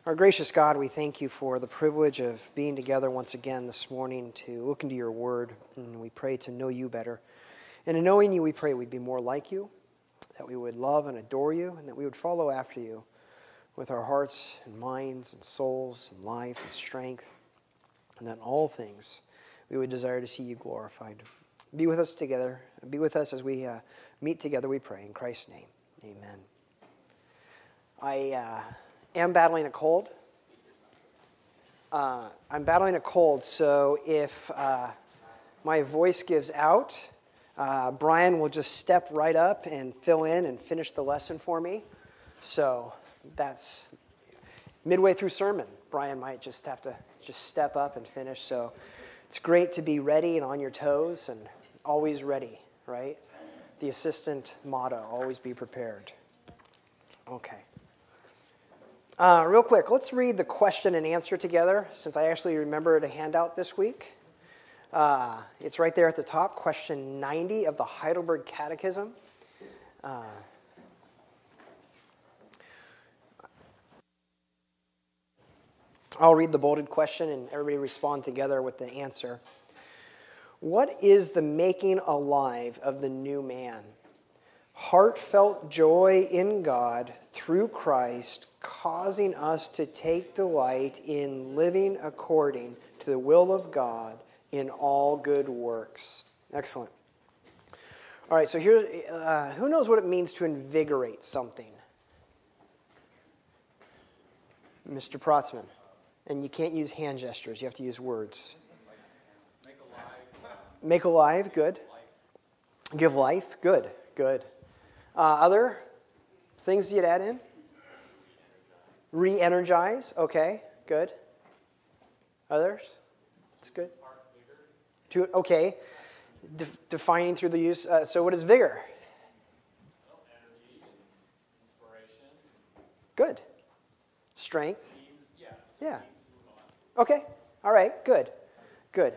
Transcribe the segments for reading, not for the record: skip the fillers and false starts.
Our gracious God, we thank you for the privilege of being together once again this morning to look into your word, and we pray to know you better. And in knowing you, we pray we'd be more like you, that we would love and adore you, and that we would follow after you with our hearts and minds and souls and life and strength, and that in all things we would desire to see you glorified. Be with us together, and be with us as we meet together, we pray. In Christ's name, amen. I am battling a cold. I'm battling a cold, so if my voice gives out, Brian will just step right up and fill in and finish the lesson for me. So that's midway through sermon. Brian might just have to step up and finish. So it's great to be ready and on your toes and always ready, right? The assistant motto, always be prepared. Okay. Real quick, let's read the question and answer together, since I actually remembered a handout this week. It's right there at the top, question 90 of the Heidelberg Catechism. I'll read the bolded question and everybody respond together with the answer. What is the making alive of the new man? Heartfelt joy in God through Christ, causing us to take delight in living according to the will of God in all good works. Excellent. All right, so here, who knows what it means to invigorate something? Mr. Protzman. And you can't use hand gestures, you have to use words. Make alive, good. Give life, good, good. Other things you'd add in? Re-energize, okay, good. Others? That's good. Okay, defining through the use. So what is vigor? Energy, inspiration. Good. Strength. Yeah. Okay, all right, good, good.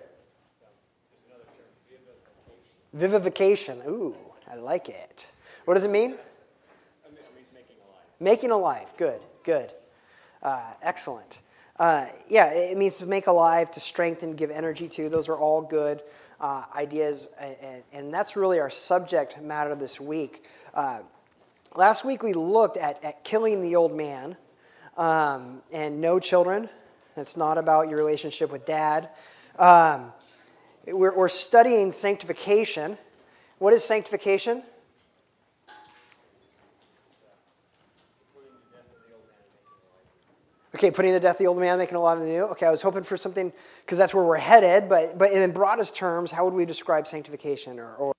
Vivification, ooh, I like it. What does it mean? It means making alive. Making alive, good, good. Excellent. It means to make alive, to strengthen, give energy to. Those are all good ideas, and that's really our subject matter this week. Last week we looked at killing the old man and no children. It's not about your relationship with dad. We're studying sanctification. What is sanctification? Okay, putting to death the old man, making alive the new. Okay, I was hoping for something, because that's where we're headed, but in broadest terms, how would we describe sanctification? Or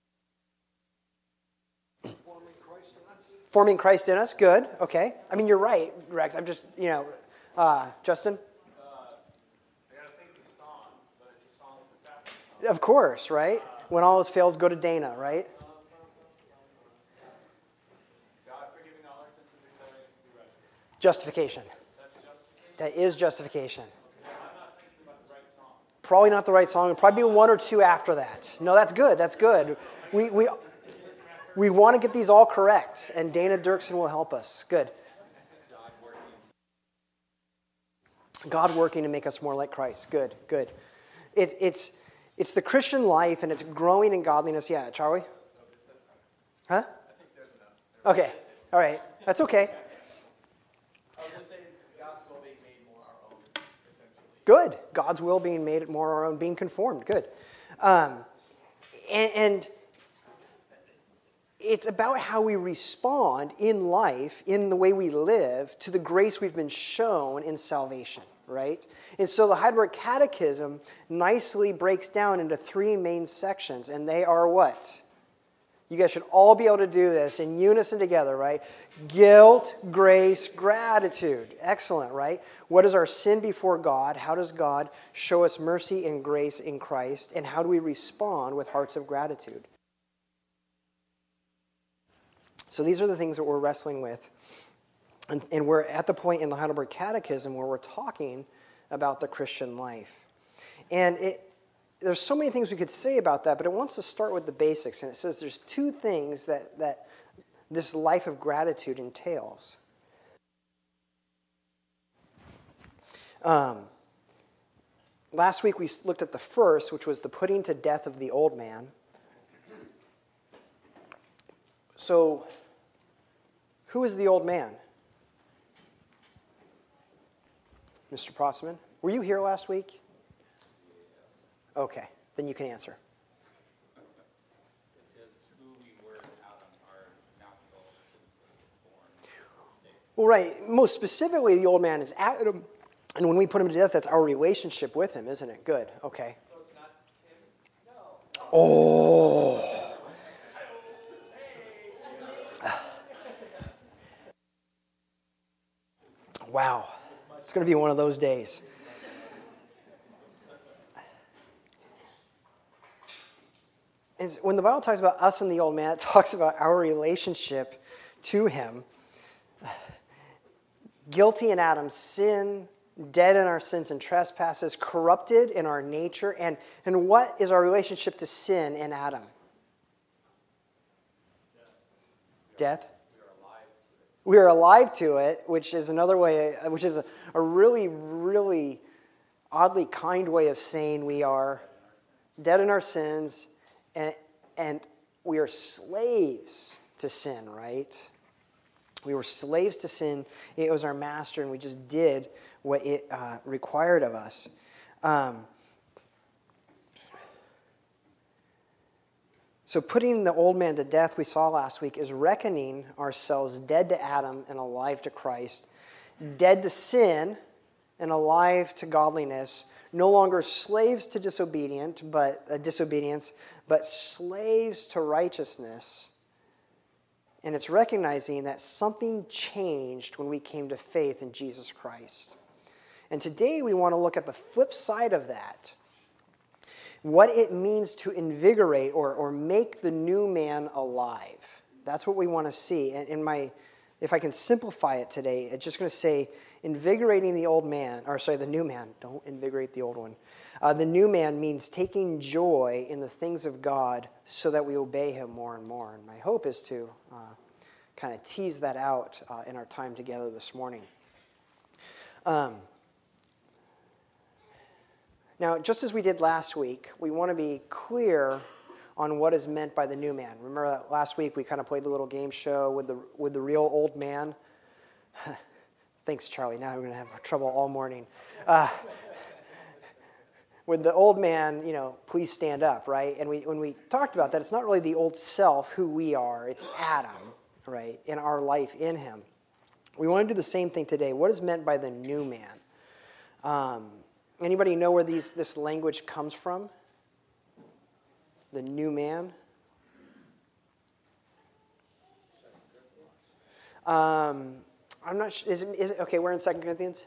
forming Christ in us, good, okay. I mean, you're right, Rex. I'm just, Justin? I got to think the song, but it's a song that's happening. Of course, right? When all else fails, go to Dana, right? God forgiving all our sins and declaring us to be righteous. Justification. That's justification? That is justification. Okay. I'm not thinking about the right song. Probably not the right song. It'll probably be one or two after that. No, that's good. That's good. We want to get these all correct, and Dana Dirksen will help us. Good. God working to make us more like Christ. Good, good. It's the Christian life, and it's growing in godliness. Yeah, Charlie? Huh? Okay, all right. That's okay. I was just saying God's will being made more our own, essentially. Good. God's will being made more our own, being conformed. Good. And it's about how we respond in life, in the way we live, to the grace we've been shown in salvation, right? And so the Heidelberg Catechism nicely breaks down into three main sections, and they are what? You guys should all be able to do this in unison together, right? Guilt, grace, gratitude. Excellent, right? What is our sin before God? How does God show us mercy and grace in Christ? And how do we respond with hearts of gratitude? So these are the things that we're wrestling with. And we're at the point in the Heidelberg Catechism where we're talking about the Christian life. And there's so many things we could say about that, but it wants to start with the basics. And it says there's two things that this life of gratitude entails. Last week we looked at the first, which was the putting to death of the old man. So, who is the old man? Mr. Prossman? Were you here last week? Okay, then you can answer. Well, right. Most specifically, the old man is Adam. And when we put him to death, that's our relationship with him, isn't it? Good. Okay. So it's not Tim? No. Oh. Wow. It's going to be one of those days. When the Bible talks about us and the old man, it talks about our relationship to him. Guilty in Adam's sin, dead in our sins and trespasses, corrupted in our nature. And what is our relationship to sin in Adam? Death. We are alive to it, which is another way, which is a really, really oddly kind way of saying we are dead in our sins and we are slaves to sin, right? We were slaves to sin. It was our master, and we just did what it required of us. So putting the old man to death, we saw last week, is reckoning ourselves dead to Adam and alive to Christ, dead to sin and alive to godliness, no longer slaves to disobedience, but slaves to righteousness. And it's recognizing that something changed when we came to faith in Jesus Christ. And today we want to look at the flip side of that. What it means to invigorate or make the new man alive. That's what we want to see. And if I can simplify it today, it's just going to say invigorating the old man, the new man. Don't invigorate the old one. The new man means taking joy in the things of God so that we obey him more and more. And my hope is to kind of tease that out in our time together this morning. Now, just as we did last week, we want to be clear on what is meant by the new man. Remember that last week we kind of played the little game show with the real old man? Thanks, Charlie. Now we're going to have trouble all morning. With the old man, please stand up, right? And when we talked about that, it's not really the old self who we are. It's Adam, right, in our life in him. We want to do the same thing today. What is meant by the new man? Anybody know where this language comes from? The new man? I'm not sure. Is it okay? We're in 2 Corinthians?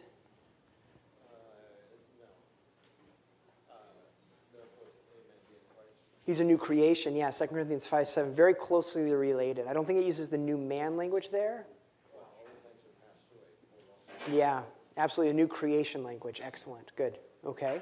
He's a new creation. Yeah, 2 Corinthians 5:7. Very closely related. I don't think it uses the new man language there. Yeah, absolutely. A new creation language. Excellent. Good. Okay.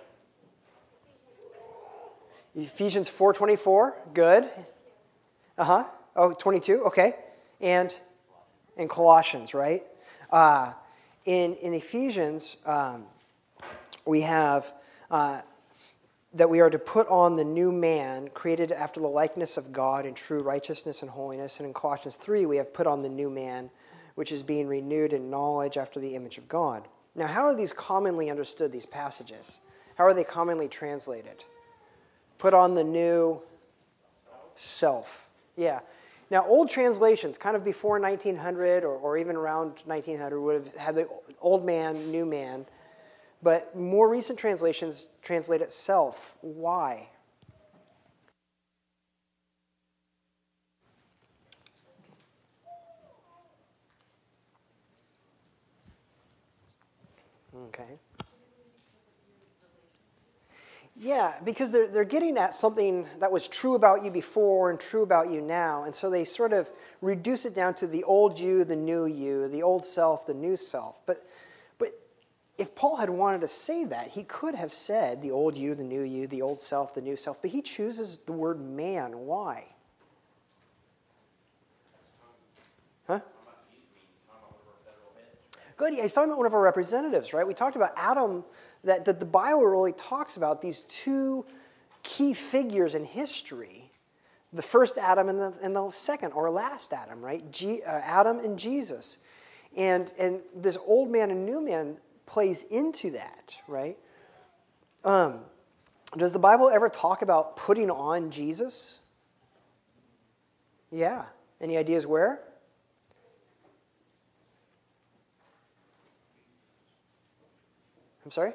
Ephesians 4:24. Good. Oh, 22. Okay. And Colossians, right? In Ephesians, we have that we are to put on the new man created after the likeness of God in true righteousness and holiness. And in Colossians 3, we have put on the new man, which is being renewed in knowledge after the image of God. Now, how are these commonly understood, these passages? How are they commonly translated? Put on the new self. Yeah. Now, old translations, kind of before 1900 or even around 1900, would have had the old man, new man. But more recent translations translate it self. Why? Okay. Yeah, because they're getting at something that was true about you before and true about you now. And so they sort of reduce it down to the old you, the new you, the old self, the new self. But if Paul had wanted to say that, he could have said the old you, the new you, the old self, the new self. But he chooses the word man. Why? Huh? Good. Yeah, he's talking about one of our representatives, right? We talked about Adam, that the Bible really talks about these two key figures in history. The first Adam and the second or last Adam, right? Adam and Jesus. And this old man and new man plays into that, right? Does the Bible ever talk about putting on Jesus? Yeah. Any ideas where? I'm sorry?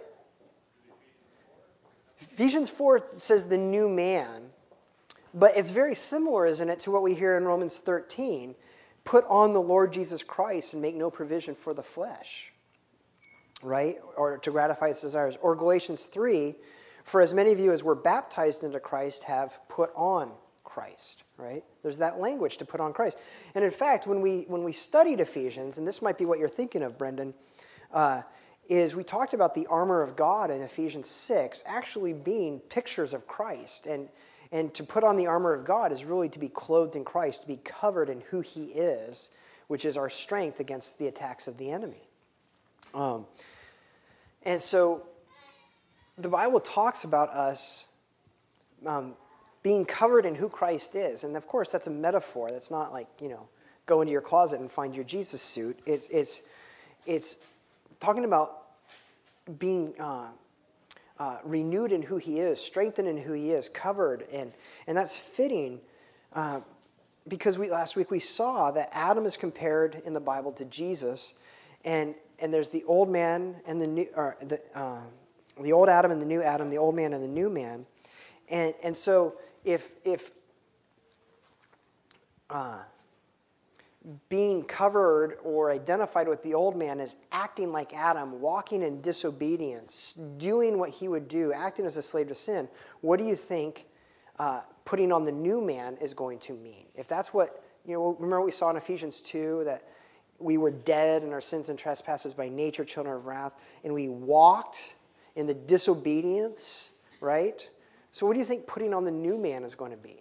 Ephesians 4 says the new man, but it's very similar, isn't it, to what we hear in Romans 13. Put on the Lord Jesus Christ and make no provision for the flesh, right? Or to gratify its desires. Or Galatians 3, for as many of you as were baptized into Christ have put on Christ, right? There's that language to put on Christ. And in fact, when we studied Ephesians, and this might be what you're thinking of, Brendan, is we talked about the armor of God in Ephesians 6 actually being pictures of Christ. And to put on the armor of God is really to be clothed in Christ, to be covered in who he is, which is our strength against the attacks of the enemy. And so the Bible talks about us being covered in who Christ is. And of course, that's a metaphor. That's not like, go into your closet and find your Jesus suit. It's talking about being renewed in who he is, strengthened in who he is, covered. And that's fitting because last week we saw that Adam is compared in the Bible to Jesus. And there's the old man and the old Adam and the new Adam, the old man and the new man. And so if being covered or identified with the old man as acting like Adam, walking in disobedience, doing what he would do, acting as a slave to sin, what do you think putting on the new man is going to mean? If that's what, remember what we saw in Ephesians 2, that we were dead in our sins and trespasses by nature, children of wrath, and we walked in the disobedience, right? So what do you think putting on the new man is going to be?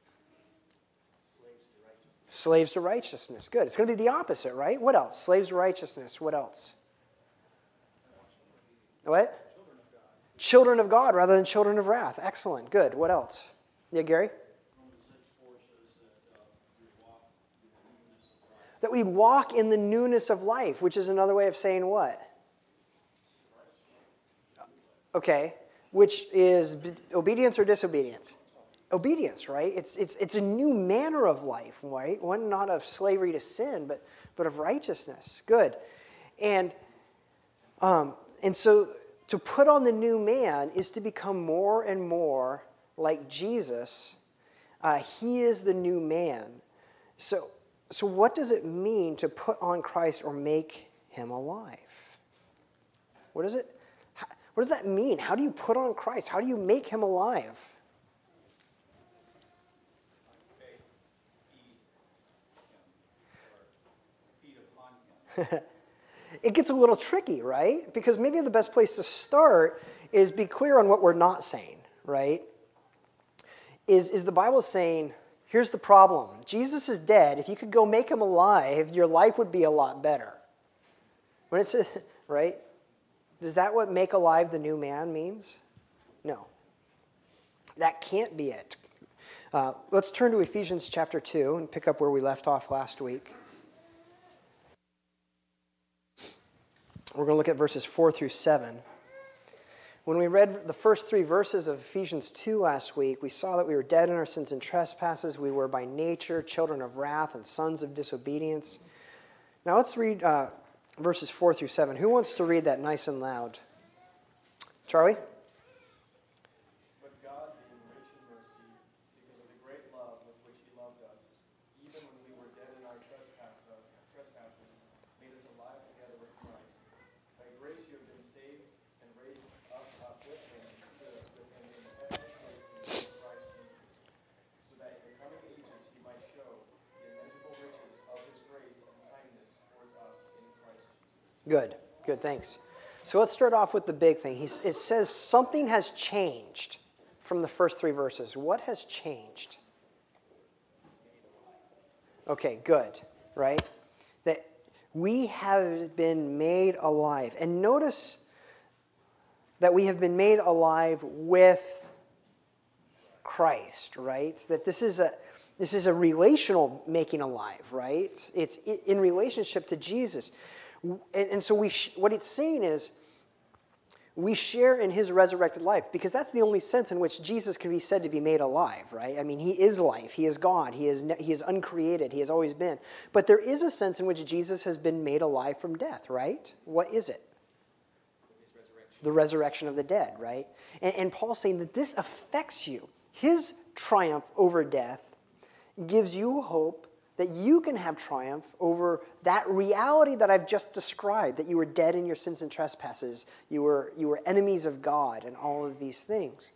Slaves to righteousness. Good. It's going to be the opposite, right? What else? Slaves to righteousness. What else? What? Children of God rather than children of wrath. Excellent. Good. What else? Yeah, Gary? That we walk in the newness of life, which is another way of saying what? Okay. Which is obedience or disobedience? Obedience, right? It's a new manner of life, right? One not of slavery to sin, but of righteousness. Good. And so to put on the new man is to become more and more like Jesus. He is the new man. So what does it mean to put on Christ or make him alive? What does that mean? How do you put on Christ? How do you make him alive? It gets a little tricky, right? Because maybe the best place to start is be clear on what we're not saying, right? Is the Bible saying, here's the problem. Jesus is dead. If you could go make him alive, your life would be a lot better. When it says, right? Is that what make alive the new man means? No. That can't be it. Let's turn to Ephesians chapter 2 and pick up where we left off last week. We're going to look at verses 4 through 7. When we read the first 3 verses of Ephesians 2 last week, we saw that we were dead in our sins and trespasses. We were by nature children of wrath and sons of disobedience. Now let's read verses 4 through 7. Who wants to read that nice and loud? Charlie? But God, being rich in mercy, because of the great love with which he loved us, even when we were dead in our trespasses, made us alive together with Christ. By grace you have been saved, and raised us up with him, and seated us with him in heavenly places in Christ Jesus, so that in the coming ages he might show the immeasurable riches of his grace and kindness towards us in Christ Jesus. Good, thanks. So let's start off with the big thing. It says something has changed from the first 3 verses. What has changed? Okay, good, right? We have been made alive. And notice that we have been made alive with Christ, right? That this is a relational making alive, right? It's in relationship to Jesus. And so what it's saying is we share in his resurrected life, because that's the only sense in which Jesus can be said to be made alive, right? I mean, he is life. He is God. He is uncreated. He has always been. But there is a sense in which Jesus has been made alive from death, right? What is it? The resurrection of the dead, right? And Paul's saying that this affects you. His triumph over death gives you hope that you can have triumph over that reality that I've just described, that you were dead in your sins and trespasses, you were enemies of God, and all of these things.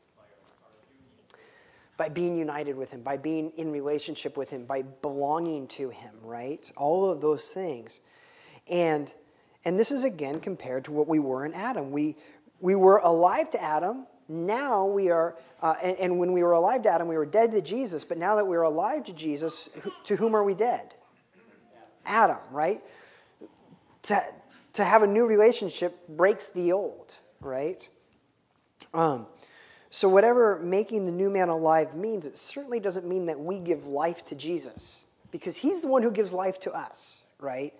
By being united with him, by being in relationship with him, by belonging to him, right? All of those things. And this is again compared to what we were in Adam. We were alive to Adam. Now we are, and when we were alive to Adam, we were dead to Jesus. But now that we're alive to Jesus, to whom are we dead? Adam, right? To have a new relationship breaks the old, right? So whatever making the new man alive means, it certainly doesn't mean that we give life to Jesus, because he's the one who gives life to us, right?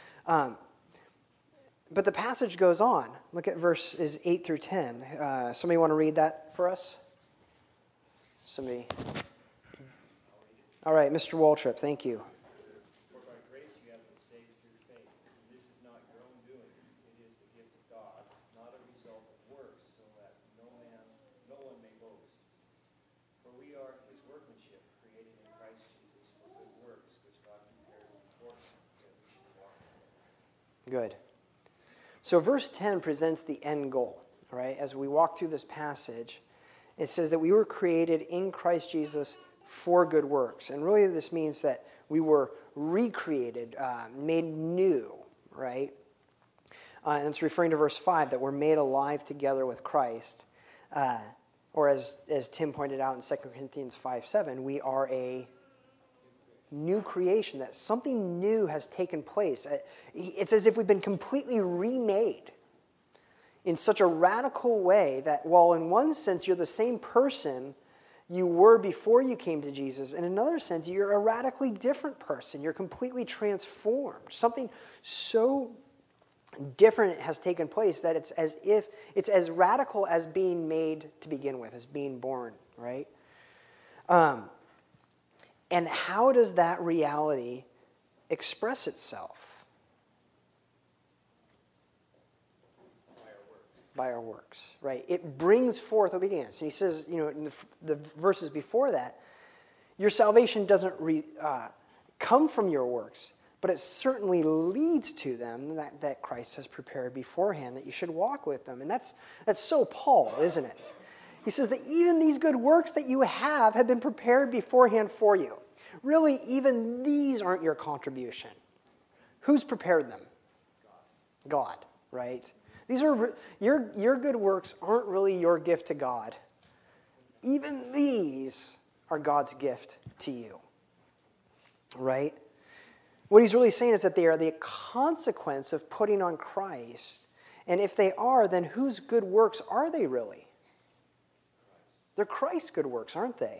But the passage goes on. Look at verses 8 through 10. Somebody want to read that for us? Somebody. All right, Mr. Waltrip, thank you. For by grace you have been saved through faith. And this is not your own doing. It is the gift of God, not a result of works, so that no one may boast. For we are his workmanship, created in Christ Jesus for good works, which God prepared beforehand that we should walk in them. Good. So verse 10 presents the end goal, right? As we walk through this passage, it says that we were created in Christ Jesus for good works. And really this means that we were recreated, made new, right? And it's referring to verse 5, that we're made alive together with Christ. Or as Tim pointed out in 2 Corinthians 5:7, we are a new creation, that something new has taken place. It's as if we've been completely remade in such a radical way that while in one sense you're the same person you were before you came to Jesus, in another sense you're a radically different person. You're completely transformed. Something so different has taken place that it's as radical as being made to begin with, as being born, right? And how does that reality express itself? By our works, right? It brings forth obedience. And he says, in the verses before that, your salvation doesn't come from your works, but it certainly leads to them that Christ has prepared beforehand, that you should walk with them. And that's so Paul, isn't it? He says that even these good works that you have been prepared beforehand for you. Really, even these aren't your contribution. Who's prepared them? God, right? These are your good works aren't really your gift to God. Even these are God's gift to you, right? What he's really saying is that they are the consequence of putting on Christ. And if they are, then whose good works are they really? They're Christ's good works, aren't they?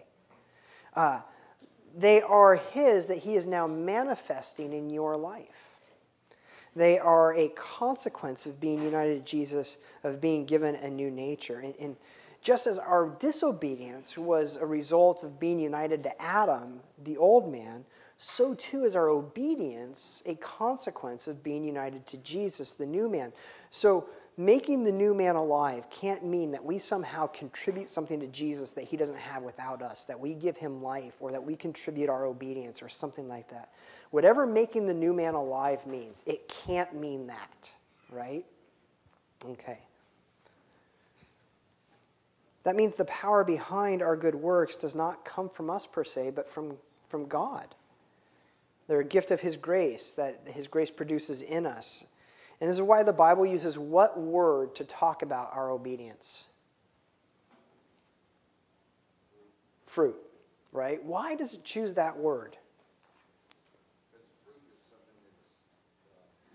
They are his that he is now manifesting in your life. They are a consequence of being united to Jesus, of being given a new nature. And just as our disobedience was a result of being united to Adam, the old man, so too is our obedience a consequence of being united to Jesus, the new man. So making the new man alive can't mean that we somehow contribute something to Jesus that he doesn't have without us, that we give him life, or that we contribute our obedience, or something like that. Whatever making the new man alive means, it can't mean that, right? Okay. That means the power behind our good works does not come from us per se, but from God. They're a gift of his grace that his grace produces in us. And this is why the Bible uses what word to talk about our obedience? Fruit, right? Why does it choose that word? Because fruit is something that's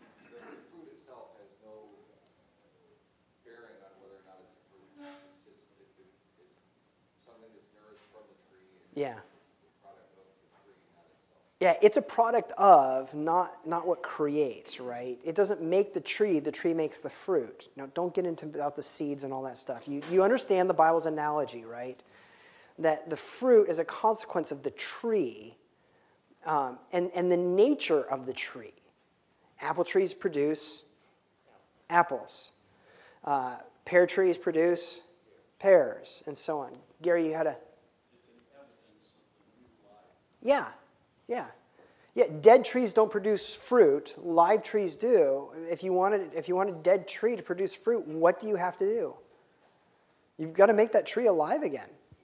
Yeah. Yeah, it's a product of, not what creates, right? It doesn't make the tree makes the fruit. Now, don't get into about the seeds and all that stuff. You understand the Bible's analogy, right? That the fruit is a consequence of the tree and the nature of the tree. Apple trees produce apples. Pear trees produce pears, and so on. Gary, you had a... Yeah. Yeah, dead trees don't produce fruit. Live trees do. If you want a dead tree to produce fruit, what do you have to do? You've got to make that tree alive again.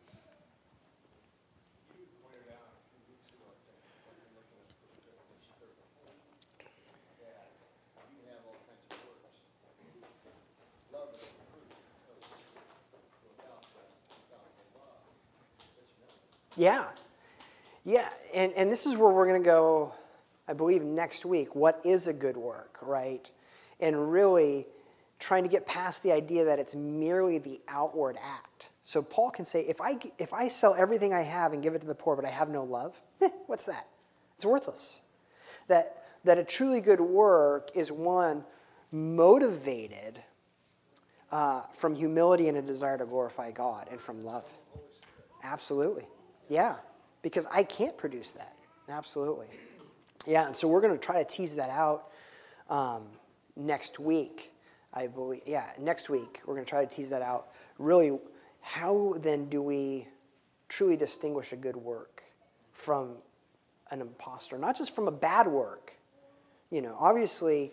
Yeah. Yeah, and this is where we're going to go, I believe, next week. What is a good work, right? And really trying to get past the idea that it's merely the outward act. So Paul can say, if I sell everything I have and give it to the poor, but I have no love, what's that? It's worthless. That a truly good work is one motivated from humility and a desire to glorify God and from love. Absolutely. Yeah. Because I can't produce that. Absolutely. Yeah, and so we're going to try to tease that out next week, I believe. Yeah, next week we're going to try to tease that out. Really, how then do we truly distinguish a good work from an imposter? Not just from a bad work. Obviously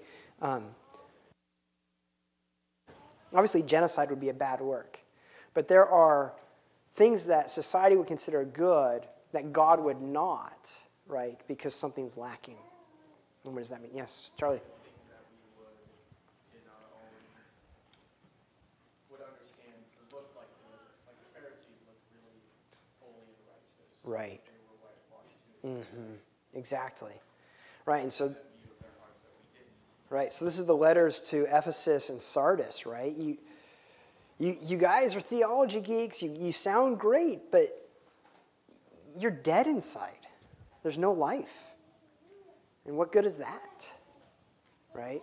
genocide would be a bad work. But there are things that society would consider good that God would not, right? Because something's lacking. And what does that mean? Yes, Charlie. Things that we would, in our own, would understand to look like the Pharisees looked really holy and righteous. Right. They were whitewashed too. Mm-hmm. Exactly. Right, and so... That view of their hearts that we didn't. Right, so this is the letters to Ephesus and Sardis, right? You guys are theology geeks. You sound great, but you're dead inside. There's no life. And what good is that? Right?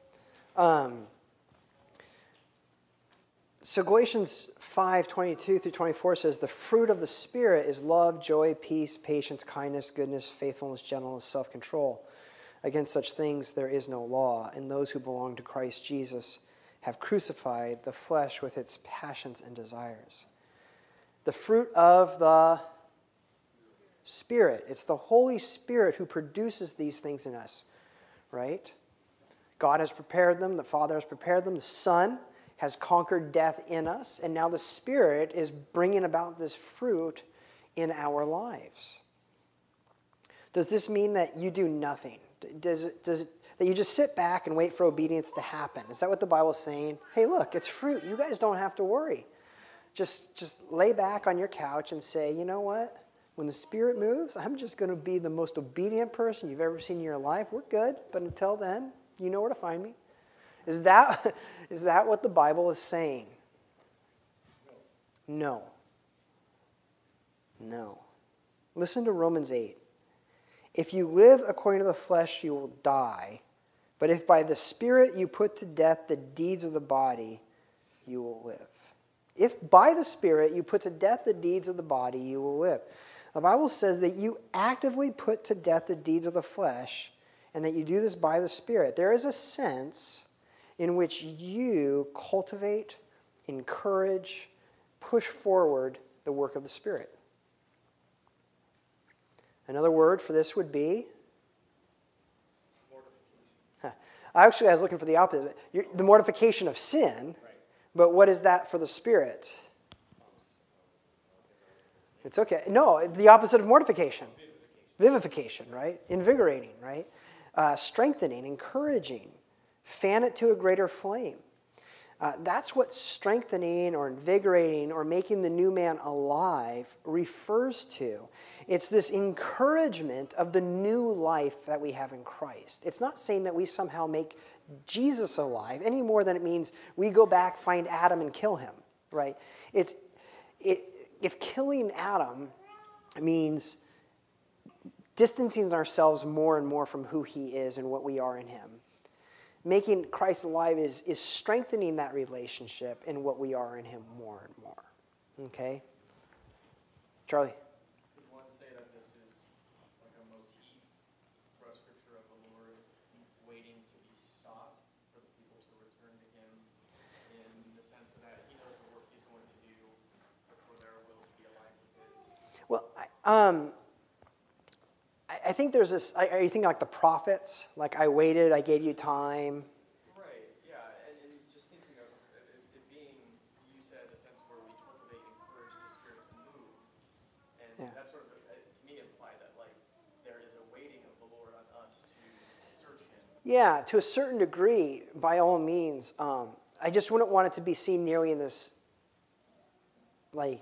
So Galatians 5:22 through 24 says, the fruit of the Spirit is love, joy, peace, patience, kindness, goodness, faithfulness, gentleness, self-control. Against such things there is no law, and those who belong to Christ Jesus have crucified the flesh with its passions and desires. The fruit of the Spirit. It's the Holy Spirit who produces these things in us, right? God has prepared them. The Father has prepared them. The Son has conquered death in us. And now the Spirit is bringing about this fruit in our lives. Does this mean that you do nothing? That you just sit back and wait for obedience to happen? Is that what the Bible's saying? Hey, look, it's fruit. You guys don't have to worry. Just lay back on your couch and say, you know what? When the Spirit moves, I'm just going to be the most obedient person you've ever seen in your life. We're good, but until then, you know where to find me. Is that what the Bible is saying? No. Listen to Romans 8. If you live according to the flesh, you will die. But if by the Spirit you put to death the deeds of the body, you will live. If by the Spirit you put to death the deeds of the body, you will live. The Bible says that you actively put to death the deeds of the flesh, and that you do this by the Spirit. There is a sense in which you cultivate, encourage, push forward the work of the Spirit. Another word for this would be? Mortification. I was looking for the opposite. The mortification of sin, Right. But what is that for the Spirit? It's okay. No, the opposite of mortification. Vivification, right? Invigorating, right? Strengthening, encouraging. Fan it to a greater flame. That's what strengthening or invigorating or making the new man alive refers to. It's this encouragement of the new life that we have in Christ. It's not saying that we somehow make Jesus alive any more than it means we go back, find Adam, and kill him, right? If killing Adam means distancing ourselves more and more from who he is and what we are in him. Making Christ alive is strengthening that relationship in what we are in him more and more. Okay? Charlie? Would one say that this is like a motif for Scripture of the Lord waiting to be sought for the people to return to him, in the sense that he knows the work he's going to do before their wills be aligned with his? Well, I think there's this, are you thinking like the prophets? Like, I waited, I gave you time. Right, yeah, and just thinking of it being, you said, a sense where we cultivate and encourage the Spirit to move. And that sort of, to me, implied that, like, there is a waiting of the Lord on us to search him. Yeah, to a certain degree, by all means. I just wouldn't want it to be seen nearly in this, like,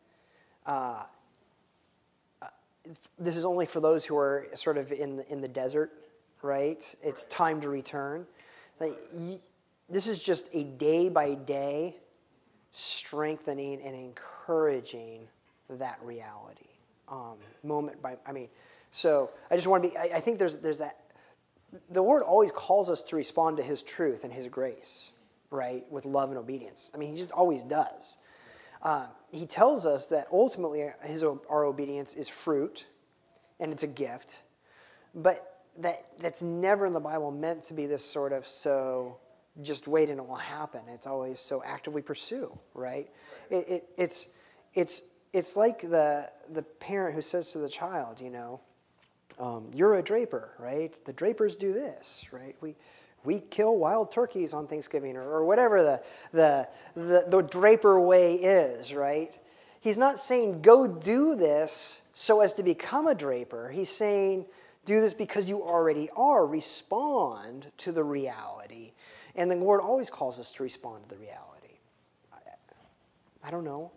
this is only for those who are sort of in the desert, right? It's time to return. Like, this is just a day-by-day strengthening and encouraging that reality, moment by. So I just want to be. I think there's that. The Lord always calls us to respond to his truth and his grace, right, with love and obedience. He just always does. He tells us that ultimately our obedience is fruit, and it's a gift, but that's never in the Bible meant to be this sort of so just wait and it will happen. It's always so actively pursue, right? It's like the parent who says to the child, you're a draper, right? The drapers do this, right? We kill wild turkeys on Thanksgiving, or whatever the draper way is, right? He's not saying go do this so as to become a draper. He's saying do this because you already are. Respond to the reality. And the Lord always calls us to respond to the reality. I don't know.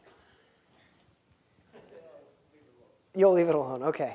You'll leave it alone. Okay.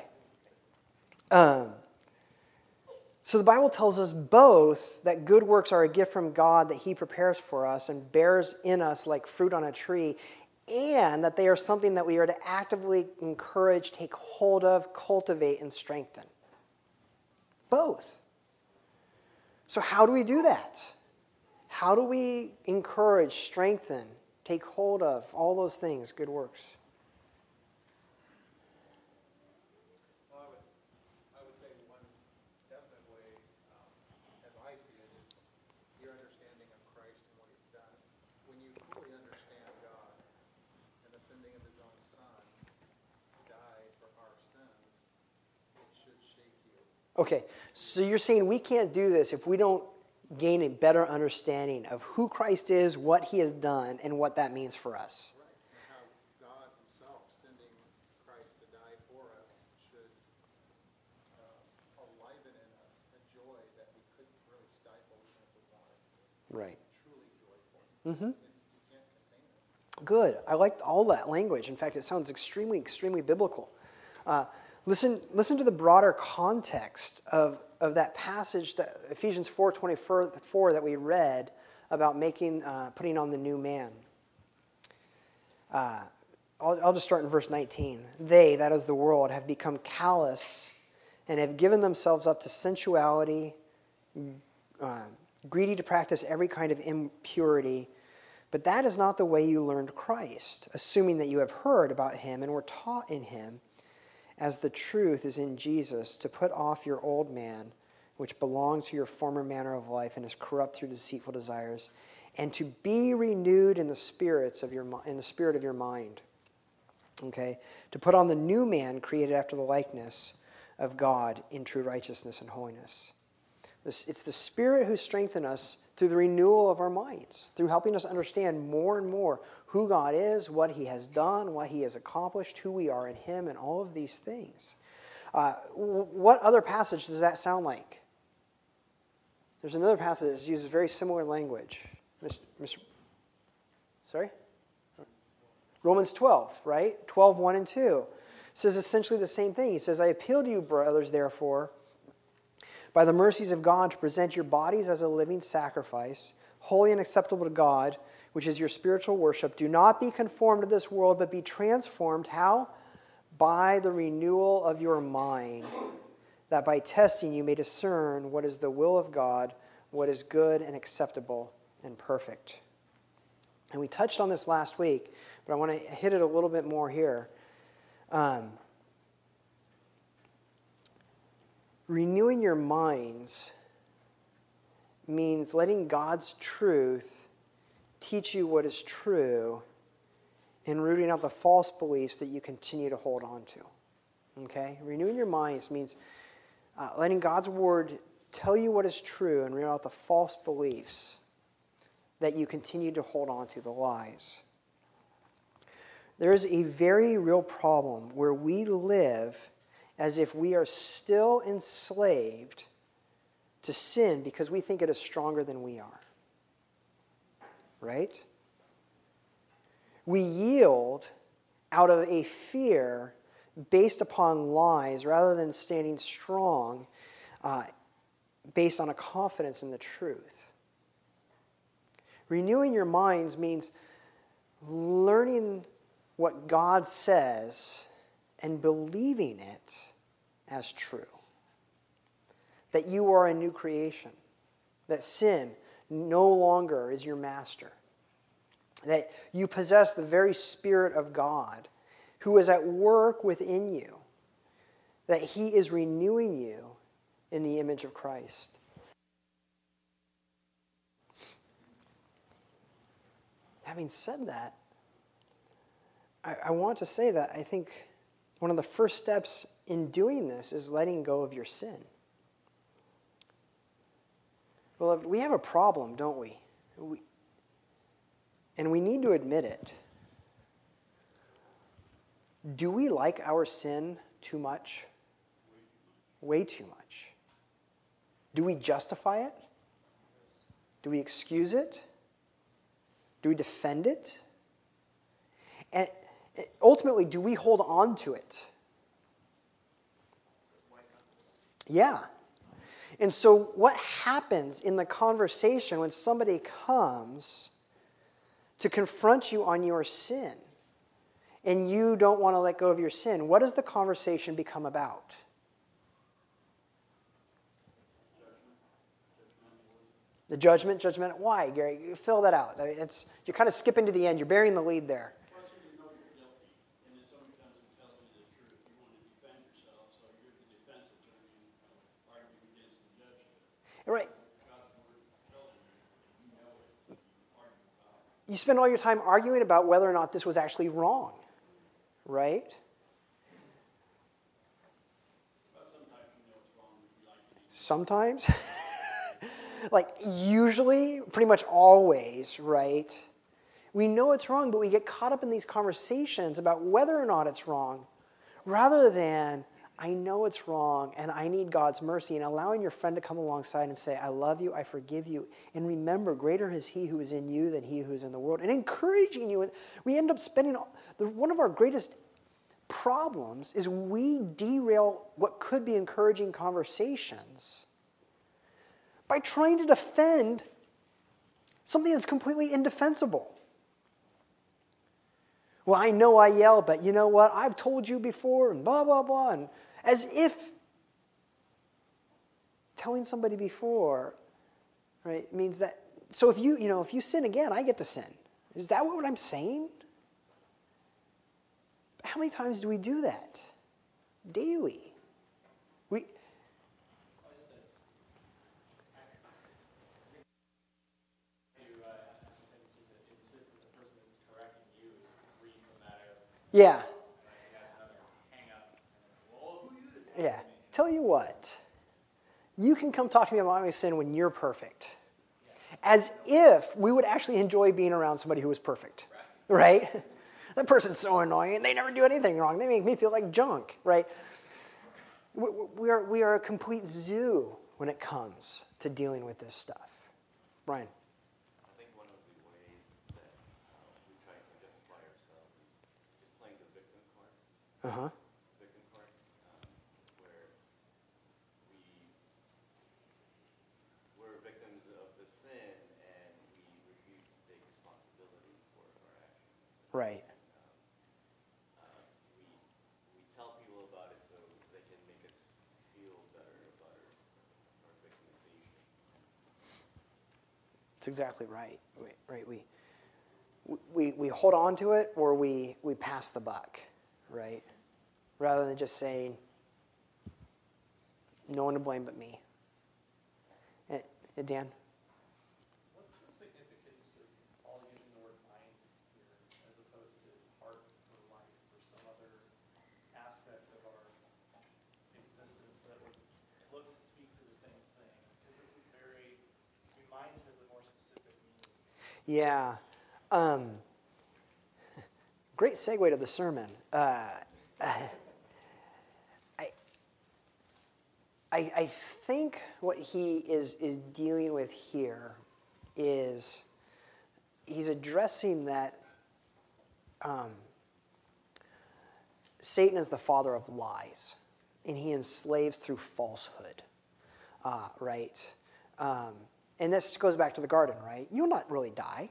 So the Bible tells us both that good works are a gift from God that he prepares for us and bears in us like fruit on a tree, and that they are something that we are to actively encourage, take hold of, cultivate, and strengthen. Both. So how do we do that? How do we encourage, strengthen, take hold of all those things, good works? Okay, so you're saying we can't do this if we don't gain a better understanding of who Christ is, what he has done, and what that means for us. Right, and how God himself sending Christ to die for us should enliven in us a joy that we couldn't really stifle even if we wanted to. Right. Truly joyful. Mm-hmm. You can't contain it. Good. I like all that language. In fact, it sounds extremely, extremely biblical. Listen to the broader context of that passage, that Ephesians 4:24 that we read about putting on the new man. I'll just start in verse 19. They, that is the world, have become callous and have given themselves up to sensuality, greedy to practice every kind of impurity. But that is not the way you learned Christ, assuming that you have heard about him and were taught in him, as the truth is in Jesus, to put off your old man, which belonged to your former manner of life and is corrupt through deceitful desires, and to be renewed in the spirit of your mind. Okay, to put on the new man created after the likeness of God in true righteousness and holiness. It's the Spirit who strengthens us through the renewal of our minds, through helping us understand more and more who God is, what he has done, what he has accomplished, who we are in him, and all of these things. What other passage does that sound like? There's another passage that uses very similar language. Sorry? Romans 12, right? 12, 1 and 2. Says essentially the same thing. He says, I appeal to you, brothers, therefore, by the mercies of God, to present your bodies as a living sacrifice, holy and acceptable to God, which is your spiritual worship. Do not be conformed to this world, but be transformed. How? by the renewal of your mind, that by testing you may discern what is the will of God, what is good and acceptable and perfect. And we touched on this last week, but I want to hit it a little bit more here. Renewing your minds means letting God's truth teach you what is true and rooting out the false beliefs that you continue to hold on to. Okay? Renewing your minds means letting God's word tell you what is true and root out the false beliefs that you continue to hold on to, the lies. There is a very real problem where we live as if we are still enslaved to sin because we think it is stronger than we are. Right? We yield out of a fear based upon lies rather than standing strong based on a confidence in the truth. Renewing your minds means learning what God says and believing it as true. That you are a new creation. That sin no longer is your master. That you possess the very Spirit of God who is at work within you. That He is renewing you in the image of Christ. Having said that, I want to say that I think one of the first steps in doing this is letting go of your sin. Well, we have a problem, don't we? And we need to admit it. Do we like our sin too much? Way too much. Do we justify it? Do we excuse it? Do we defend it? And ultimately, do we hold on to it? Yeah. And so what happens in the conversation when somebody comes to confront you on your sin and you don't want to let go of your sin? What does the conversation become about? The judgment. Why, Gary? Fill that out. You're kind of skipping to the end. You're burying the lead there. Plus, you know you're guilty, and then somebody comes and tells you the truth. You want to defend yourself, so you're the defense attorney arguing against the judge. Right. God's word tells you know it. You argue about it. You spend all your time arguing about whether or not this was actually wrong, right? But sometimes you know it's wrong, but you like it. Sometimes. Like usually, pretty much always, right? We know it's wrong, but we get caught up in these conversations about whether or not it's wrong, rather than, I know it's wrong, and I need God's mercy, and allowing your friend to come alongside and say, I love you, I forgive you, and remember, greater is He who is in you than he who is in the world, and encouraging you. We end up spending, one of our greatest problems is we derail what could be encouraging conversations by trying to defend something that's completely indefensible. Well, I know I yell, but you know what? I've told you before, and blah, blah, blah. And as if telling somebody before, right, means that, so if you sin again, I get to sin. Is that what I'm saying? How many times do we do that? Daily. Yeah. Yeah. Tell you what. You can come talk to me about my sin when you're perfect. As if we would actually enjoy being around somebody who was perfect. Right? That person's so annoying. They never do anything wrong. They make me feel like junk. Right? We are a complete zoo when it comes to dealing with this stuff. Brian. Uh-huh. Victim part, where we're victims of the sin and we refuse to take responsibility for our actions. Right. We That's exactly right. We hold on to it, or we pass the buck, right? Rather than just saying, no one to blame but me. And Dan? What's the significance of Paul using the word mind here as opposed to heart or life or some other aspect of our existence that would look to speak to the same thing? Because this is mind has a more specific meaning. Yeah. Great segue to the sermon. I think what he is dealing with here is he's addressing that Satan is the father of lies, and he enslaves through falsehood, right? And this goes back to the garden, right? You'll not really die.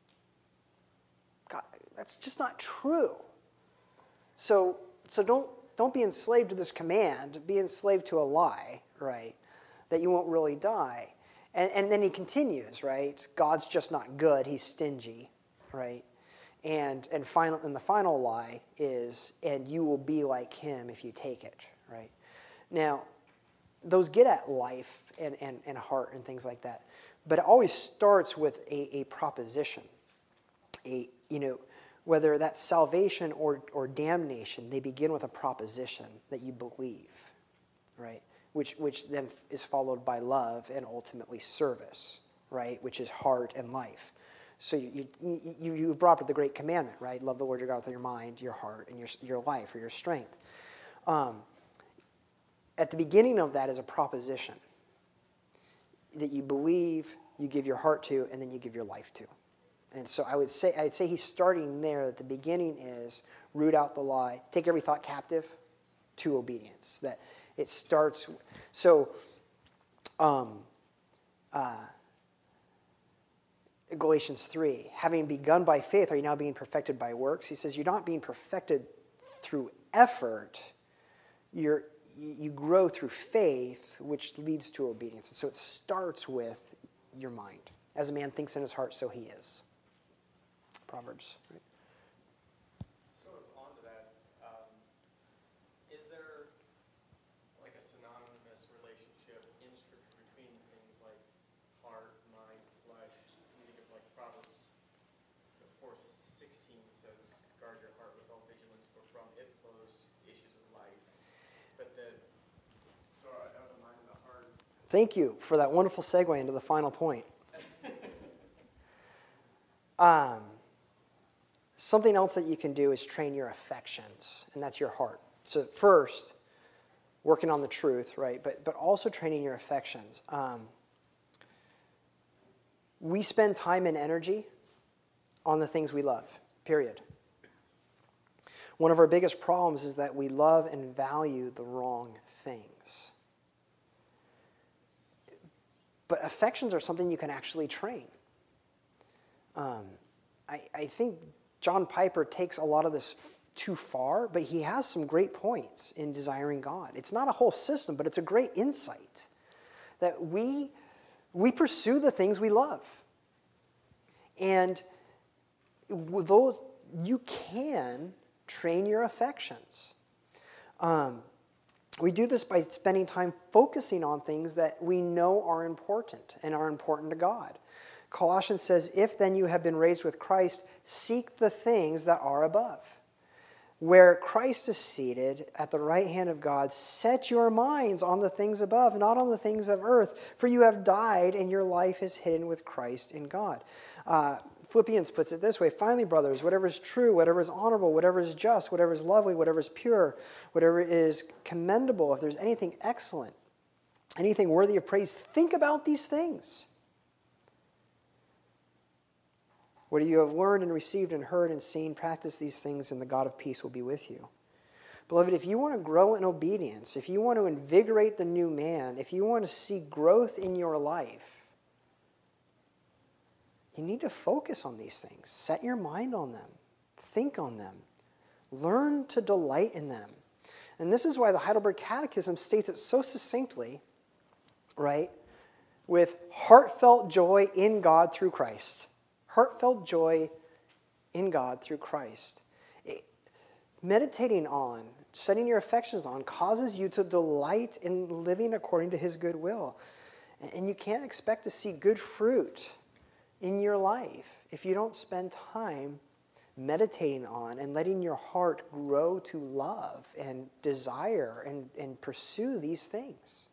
God, that's just not true. So don't be enslaved to this command. Be enslaved to a lie, right? That you won't really die. And then he continues, right? God's just not good. He's stingy, right? And the final lie is, and you will be like him if you take it, right? Now, those get at life and heart and things like that. But it always starts with a proposition. Whether that's salvation or damnation, they begin with a proposition that you believe, right? Which then is followed by love and ultimately service, right? Which is heart and life. So you brought up the great commandment, right? Love the Lord your God with your mind, your heart, and your life or your strength. At the beginning of that is a proposition that you believe, you give your heart to, and then you give your life to. And so I'd say he's starting there. At the beginning is root out the lie, take every thought captive to obedience. That it starts. So, Galatians 3, having begun by faith, are you now being perfected by works? He says you're not being perfected through effort. You grow through faith, which leads to obedience. And so it starts with your mind. As a man thinks in his heart, so he is. Proverbs. Right? Sort of onto that, is there like a synonymous relationship in Scripture between things like heart, mind, flesh? You think of like Proverbs 4:16 says, "Guard your heart with all vigilance, for from it flows issues of life." But so I have the mind and the heart. Thank you for that wonderful segue into the final point. Something else that you can do is train your affections, and that's your heart. So first, working on the truth, right? But also training your affections. We spend time and energy on the things we love, period. One of our biggest problems is that we love and value the wrong things. But affections are something you can actually train. I think John Piper takes a lot of this too far, but he has some great points in Desiring God. It's not a whole system, but it's a great insight that we pursue the things we love. And though you can train your affections. We do this by spending time focusing on things that we know are important and are important to God. Colossians says, if then you have been raised with Christ, seek the things that are above. Where Christ is seated at the right hand of God, set your minds on the things above, not on the things of earth, for you have died and your life is hidden with Christ in God. Philippians puts it this way, finally, brothers, whatever is true, whatever is honorable, whatever is just, whatever is lovely, whatever is pure, whatever is commendable, if there's anything excellent, anything worthy of praise, think about these things. What you have learned and received and heard and seen, practice these things, and the God of peace will be with you. Beloved, if you want to grow in obedience, if you want to invigorate the new man, if you want to see growth in your life, you need to focus on these things. Set your mind on them. Think on them. Learn to delight in them. And this is why the Heidelberg Catechism states it so succinctly, right? with heartfelt joy in God through Christ. Heartfelt joy in God through Christ. Meditating on, setting your affections on, causes you to delight in living according to his good will. And you can't expect to see good fruit in your life if you don't spend time meditating on and letting your heart grow to love and desire and pursue these things.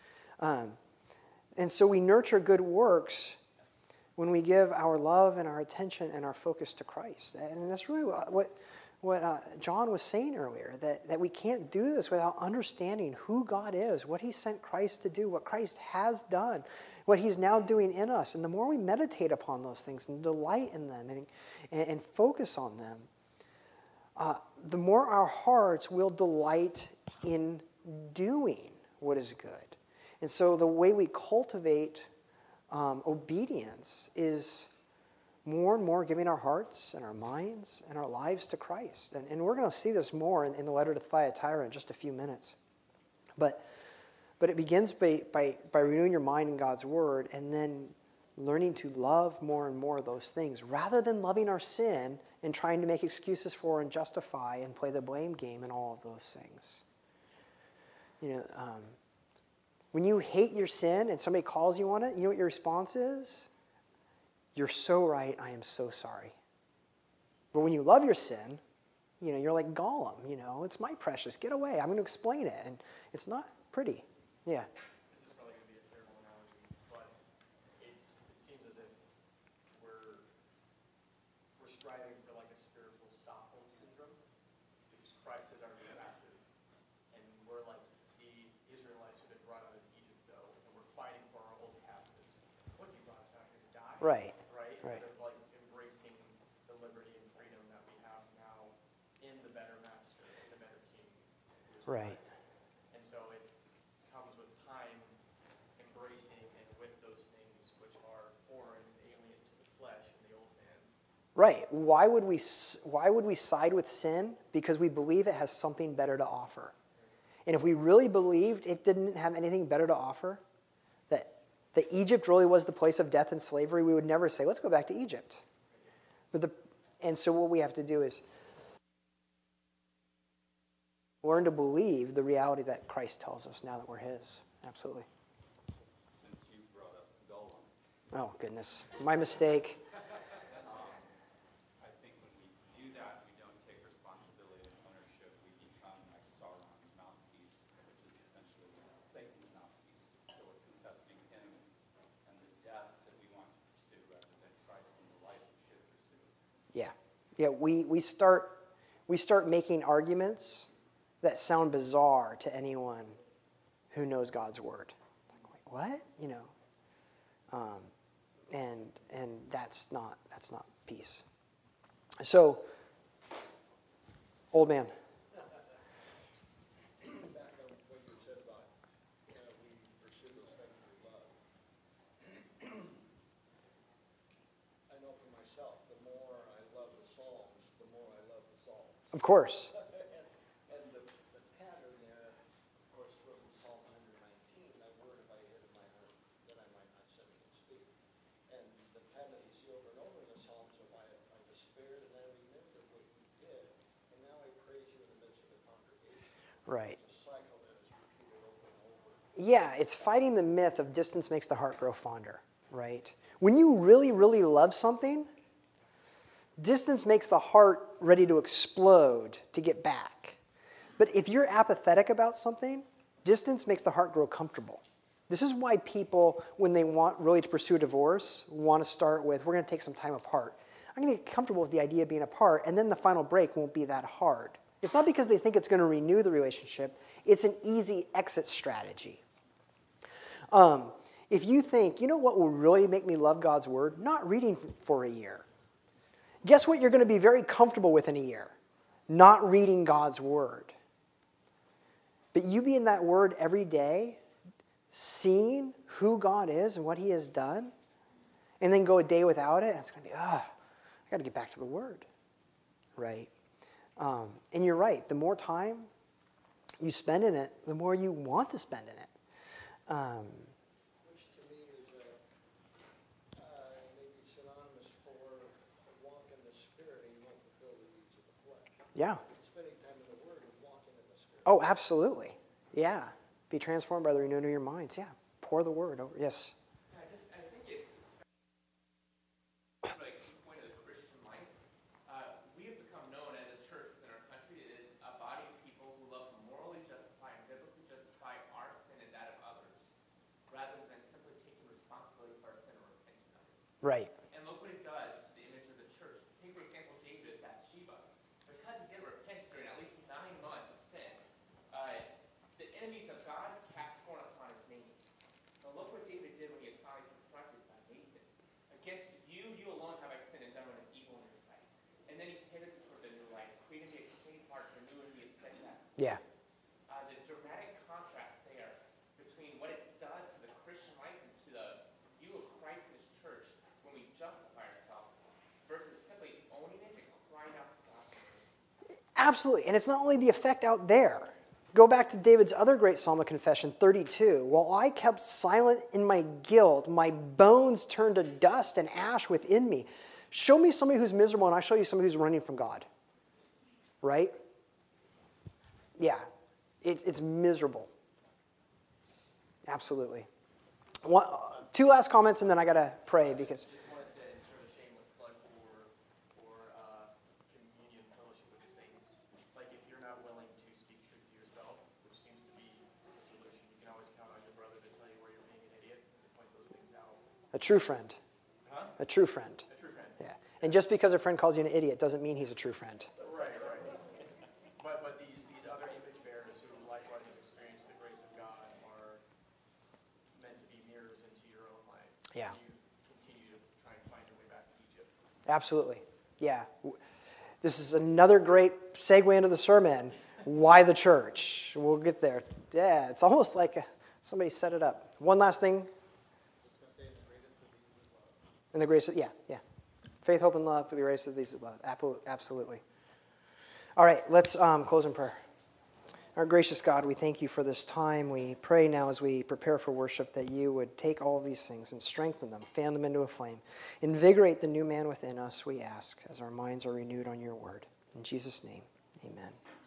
And so we nurture good works when we give our love and our attention and our focus to Christ. And that's really what John was saying earlier, that we can't do this without understanding who God is, what he sent Christ to do, what Christ has done, what he's now doing in us. And the more we meditate upon those things and delight in them and focus on them, the more our hearts will delight in doing what is good. And so the way we cultivate obedience is more and more giving our hearts and our minds and our lives to Christ. And we're going to see this more in the letter to Thyatira in just a few minutes. But it begins by renewing your mind in God's word and then learning to love more and more of those things rather than loving our sin and trying to make excuses for and justify and play the blame game and all of those things. When you hate your sin and somebody calls you on it, you know what your response is? You're so right, I am so sorry. But when you love your sin, you're like Gollum, it's my precious, get away, I'm going to explain it. And it's not pretty. Yeah. This is probably going to be a terrible analogy, but it seems as if we're striving for like a spiritual Stockholm syndrome, because Christ is our benefactor, and we're like the Israelites who've been brought out of Egypt, though, and we're fighting for our old captives. What, you brought us out here to die? Right. Instead of like embracing the liberty and freedom that we have now in the better master, the better king. Right. And so it comes with time embracing and with those things which are foreign and alien to the flesh and the old man. Right. Why would we side with sin? Because we believe it has something better to offer. And if we really believed it didn't have anything better to offer, that Egypt really was the place of death and slavery, we would never say, let's go back to Egypt. And so what we have to do is learn to believe the reality that Christ tells us now that we're his. Absolutely. Since you brought up Gollum. Oh, goodness. My mistake. I think when we do that, we don't take responsibility and ownership. We become like Sauron's mouthpiece, which is essentially Satan's mouthpiece. So we're confessing him and the death that we want to pursue rather than Christ and the life we should pursue. Yeah. Yeah, we start making arguments that sound bizarre to anyone who knows God's word. Like, what? And that's not peace. So, old man. Back on what you said about we pursue those things we love. I know for myself, the more I love the Psalms, the more I love the Psalms. Of course. And the pattern, of course, from Psalm 119, thy word have I hid in my heart, that I might not sin against thee. And the pattern that you see over and over in the Psalms of I despaired and I remembered what you did, and now I praise you in the midst of the congregation. Right. It's a cycle that is repeated over and over. Yeah, it's fighting the myth of distance makes the heart grow fonder, right? When you really, really love something, distance makes the heart ready to explode to get back. But if you're apathetic about something, distance makes the heart grow comfortable. This is why people, when they want really to pursue a divorce, want to start with, we're going to take some time apart. I'm going to get comfortable with the idea of being apart, and then the final break won't be that hard. It's not because they think it's going to renew the relationship. It's an easy exit strategy. If you think, what will really make me love God's word? Not reading for a year. Guess what you're going to be very comfortable with in a year? Not reading God's word. But you be in that word every day, seeing who God is and what he has done, and then go a day without it, and it's going to be, I got to get back to the word. Right? And you're right. The more time you spend in it, the more you want to spend in it. Which to me is Yeah. spending time in the Word and walking in the Spirit. Oh, absolutely. Yeah. Be transformed by the renewing of your minds. Yeah. Pour the word over. Yes. I think it's like the point of the Christian life. We have become known as a church within our country as a body of people who love to morally justify and biblically justify our sin and that of others, rather than simply taking responsibility for our sin and repenting of it. Right. And look what it does to the image of the church. Take, for example, David with Bathsheba. Because he didn't repent during at least 9 months of sin, the enemies of God cast scorn upon his name. Now look what David did when he was finally confronted by Nathan. Against you alone have I sinned and done what is evil in your sight. And then he pivots toward the new life. Create in me a clean heart, renew in me a steadfast spirit. Yeah. The dramatic contrast there between what it does to the Christian life and to the view of Christ and his church when we justify ourselves versus simply owning it and crying out to God for mercy. Absolutely. And it's not only the effect out there. Go back to David's other great psalm of confession, 32. While I kept silent in my guilt, my bones turned to dust and ash within me. Show me somebody who's miserable, and I'll show you somebody who's running from God. Right? Yeah. It's miserable. Absolutely. Two last comments, and then I got to pray because... Just wanted to insert a shameless plug for communion fellowship with the saints. Like if you're not willing to speak truth to yourself, which seems to be the solution, you can always count on your brother to tell you where you're being an idiot and to point those things out. A true friend. Huh? A true friend. A true friend. Yeah. And just because a friend calls you an idiot doesn't mean he's a true friend. Right. But these other image bearers who likewise have experienced the grace of God are meant to be mirrors into your own life. Yeah. You continue to try and find your way back to Egypt. Absolutely. Yeah. This is another great segue into the sermon. Why the church? We'll get there. Yeah, it's almost like somebody set it up. One last thing. And the greatest, yeah. Faith, hope, and love for the greatest of these is love. Absolutely. All right, let's close in prayer. Our gracious God, we thank you for this time. We pray now as we prepare for worship that you would take all of these things and strengthen them, fan them into a flame. Invigorate the new man within us, we ask, as our minds are renewed on your word. In Jesus' name, amen.